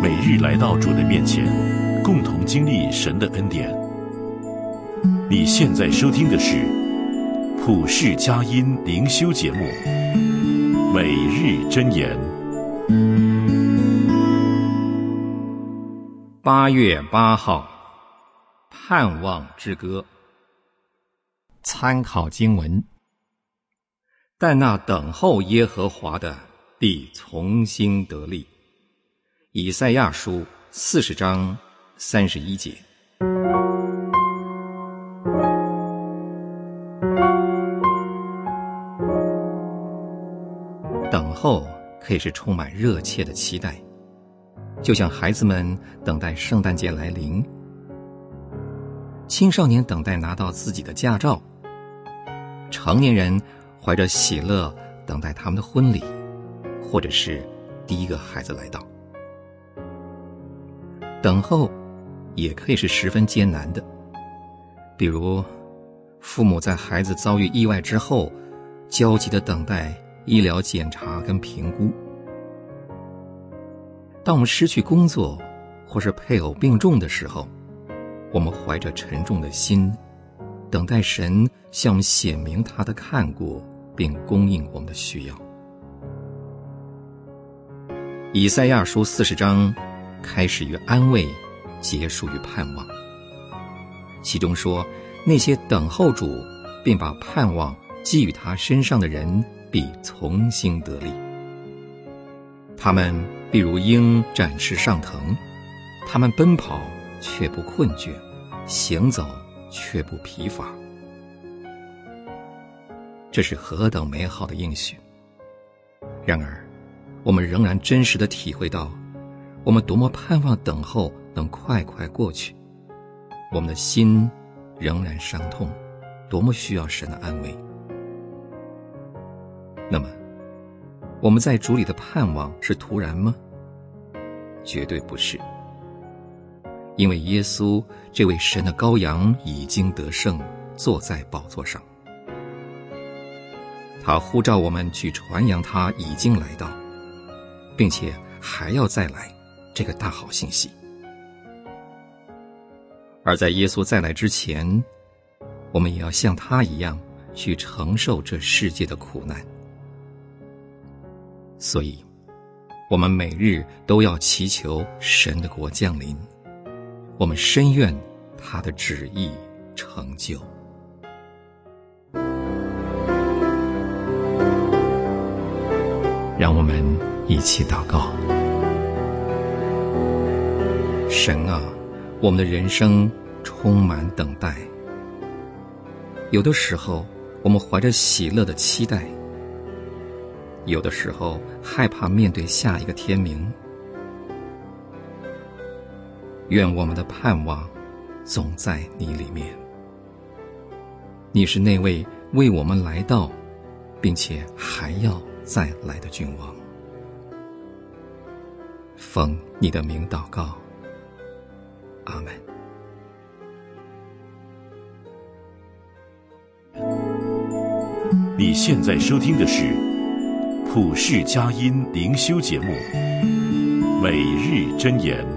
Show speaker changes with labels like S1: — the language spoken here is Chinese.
S1: 每日来到主的面前，共同经历神的恩典。你现在收听的是普世佳音灵修节目《每日箴言》。
S2: 8月8号，盼望之歌。参考经文：但那等候耶和华的必从心得力。以赛亚书40章31节。等候可以是充满热切的期待，就像孩子们等待圣诞节来临，青少年等待拿到自己的驾照，成年人怀着喜乐等待他们的婚礼，或者是第一个孩子来到。等候也可以是十分艰难的，比如父母在孩子遭遇意外之后，焦急地等待医疗检查跟评估。当我们失去工作或是配偶病重的时候，我们怀着沉重的心，等待神向我们显明他的看顾，并供应我们的需要。以赛亚书40章开始于安慰，结束于盼望。其中说，那些等候主并把盼望寄予他身上的人，必从心得力。他们必如鹰展翅上腾，他们奔跑却不困倦，行走却不疲乏。这是何等美好的应许！然而，我们仍然真实地体会到，我们多么盼望等候能快快过去，我们的心仍然伤痛，多么需要神的安慰。那么，我们在主里的盼望是突然吗？绝对不是，因为耶稣这位神的羔羊已经得胜，坐在宝座上。他呼召我们去传扬他已经来到，并且还要再来，这个大好信息。而在耶稣再来之前，我们也要像他一样去承受这世界的苦难。所以，我们每日都要祈求神的国降临，我们深愿他的旨意成就。让我们一起祷告。神啊，我们的人生充满等待，有的时候我们怀着喜乐的期待，有的时候害怕面对下一个天明。愿我们的盼望总在你里面。你是那位为我们来到，并且还要再来的君王。奉你的名祷告，阿们。
S1: 你现在收听的是普世佳音灵修节目《每日箴言》。